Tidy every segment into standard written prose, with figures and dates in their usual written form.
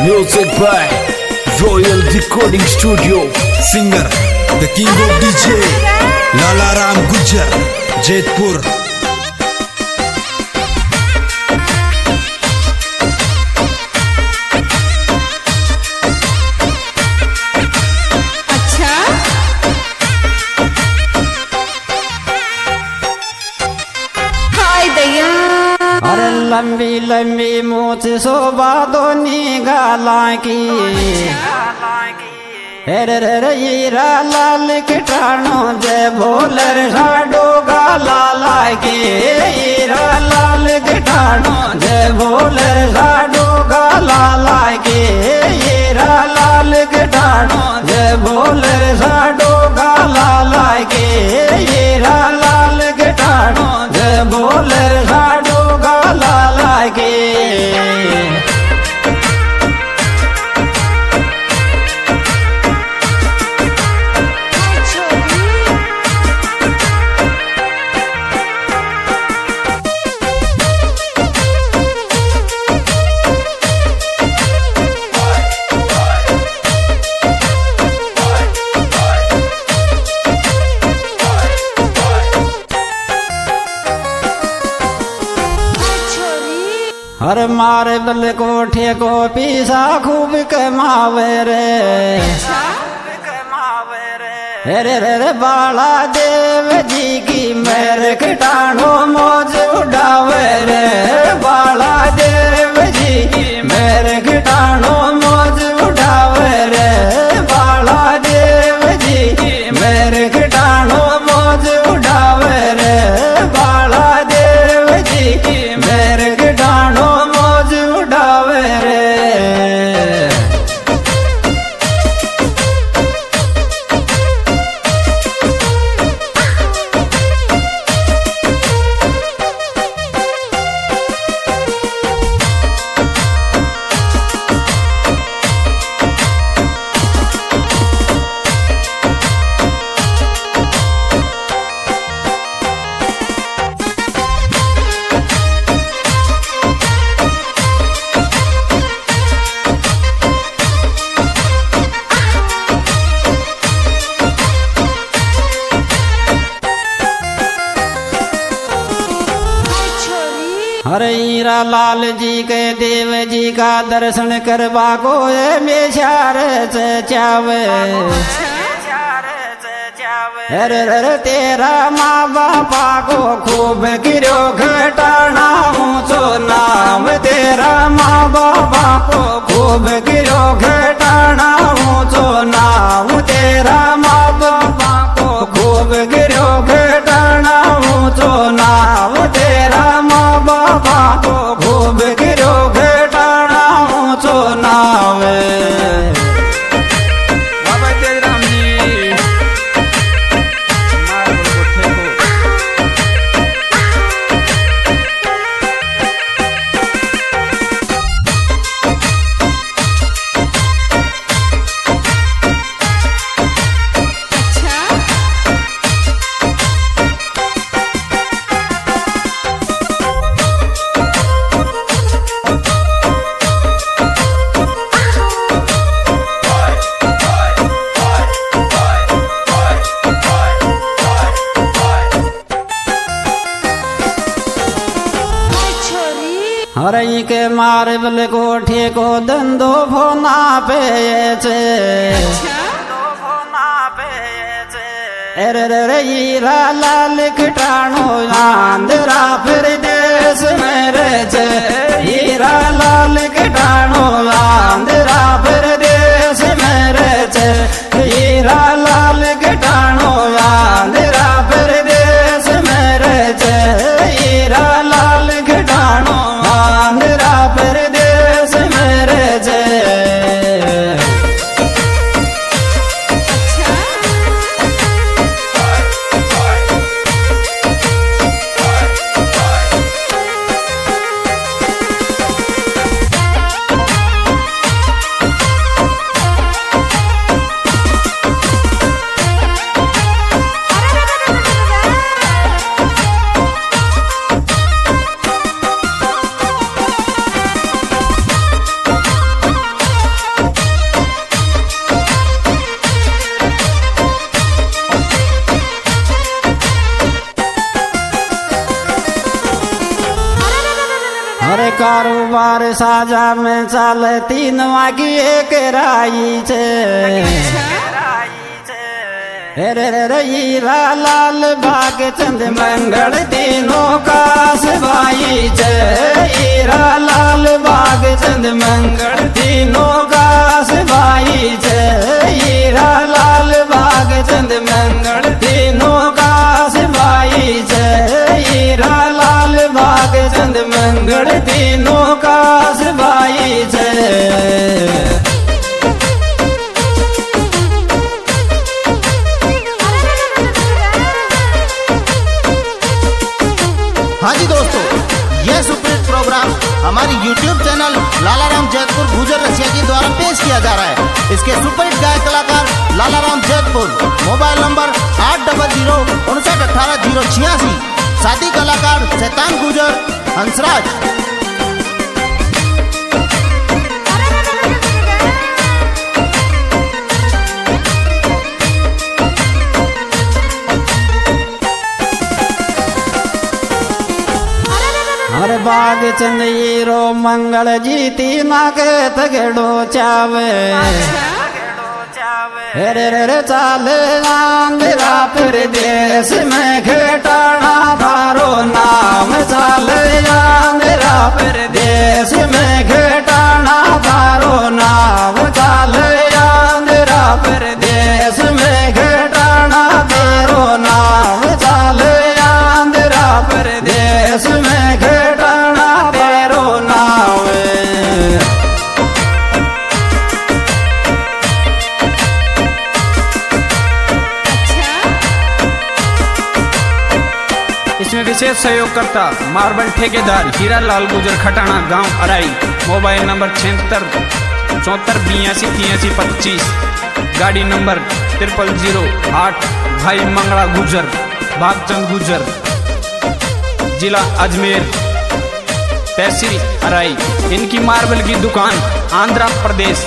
Music by Royal Recording Studio. Singer, the king of DJ, Lala Ram Gujjar, Jaipur. अरे लंबी लंबी मूछ शोभा दोनी गाला की हेरे रे हीरा लाल किटाणो जय भोलर साडो गाला लागी हीरा लाल किटाणो जय भोलर साडो गाला लागी हीरा लाल किटाणो जय भोलर साडो गाला लागी हीरा लाल किटाणो जय भोलर साडो गाला लागी। हर मारे बल कोठे को पीसा खूब कमावे रे हेरे रे बाला देव जी की मेर किटाणो मौज उड़ावे रे बाला देव जी की मेर किटाणो मौज उड़ावे रे बाला देव जी की मेर किटाणो मौज उड़ावे रे बाला देव जी की मेर किटाणो मौज उड़ावे रे। हरे हीरा लाल जी के देव जी का दर्शन करवा को बेचार चावे हरे हरे तेरा माँ बापा को खूब गिरो घटाना ऊंचो नाम तेरा माँ बापा को खूब गिरो घटाना ऊंचो नाम तेरा माँ बापा को खूब गिरो घटाना ऊंचो नाम तेरा माँ बाबा को खूब गिरो घटाना ऊंचो नाम। बाबा तेज राम जी हरई के मार्बल कोठे को धंधो फोना पे रे हीरा लाल किटाणो आंध्रा प्रदेश में रे हीरा लाल किटाणो आंध्रा प्रदेश में रे हीरा लाल किटाणो आंध्रा प्रदेश में रे हीरा लाल किटाणो आंध्रा प्रदेश में रे। अरे कारोबार साजा में चाले 3 वागी एक राई छे रे रे रे हीरा लाल बाग चंद मंगल तीनों कास भाई छे हीरा लाल बाग चंद मंगल तीनों कास भाई छे हीरा लाल बाग चंद मंगल तीनों कास भाई छे हीरा लाल बाग चंद मंगल तीनों कास भाई छे। हाँ जी दोस्तों, यह सुपरहिट प्रोग्राम हमारी YouTube चैनल लालाराम जैतपुर गुजर रसिया जी द्वारा पेश किया जा रहा है। इसके सुपरहिट गायक कलाकार लालाराम जैतपुर, मोबाइल नंबर 8059188086, साथी कलाकार शैतान गुजर हंसराज। हर बाग चंदीरो मंगल जीती नागे तगड़ो चावे रे रे रे चाले आंध्रा प्रदेश में घटाना थारो नाम चाले आंध्रा प्रदेश में घटाना थारो नाम चाले आंध्रा प्रदेश में घटाना तेरो नाम चाले आंध्रा प्रदेश में घटाना तेरो नाम। इसमें विशेष सहयोगकर्ता मार्बल ठेकेदार हीरा लाल गुजर खटाना गांव अराई, मोबाइल नंबर 76 74 82 83 25, गाड़ी नंबर 0008, भाई मंगला गुजर भागचंद गुजर, जिला अजमेर, तहसील अराई। इनकी मार्बल की दुकान आंध्र प्रदेश।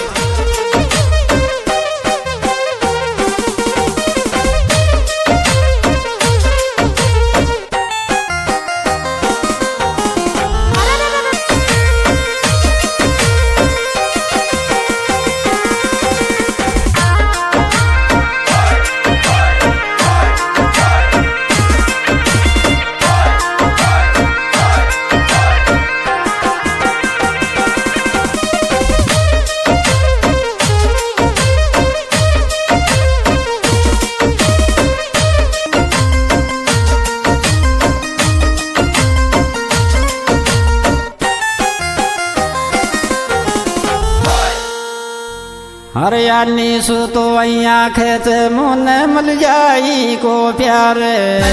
हरियाणी सु तो अइया खेत मुन मिल जाई को प्यारे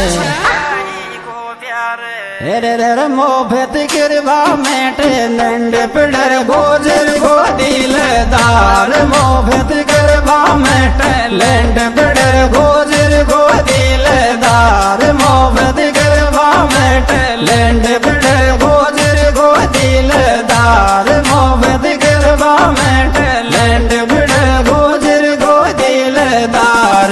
रे रे रे मोफत गिरवा मेटे लंड पिडर गोजर गो दिलदार मोफत गिरवा मेटे लंड पिडर गोजर गो दिलदार मोफत गिरवा मेटे लंड पिडर गोजर गो दिलदार मोफत गिरवा मेटे लंड पिडर गोजर गो दिलदार।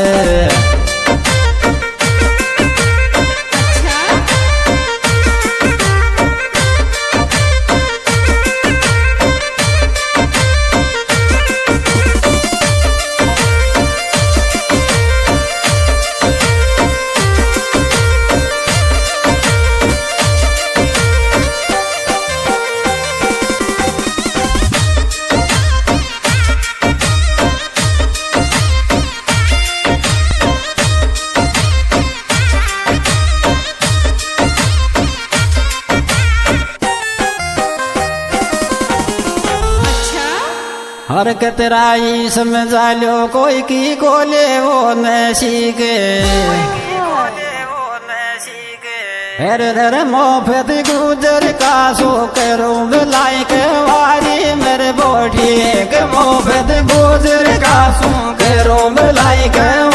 हरकत राई समझा लो कोई की कोले वो न सीखे हर हर मोफत गुजर का सो करो बिलाई के वारी मेरे बोठी के मोफत गुजर का सो करो बिलाई के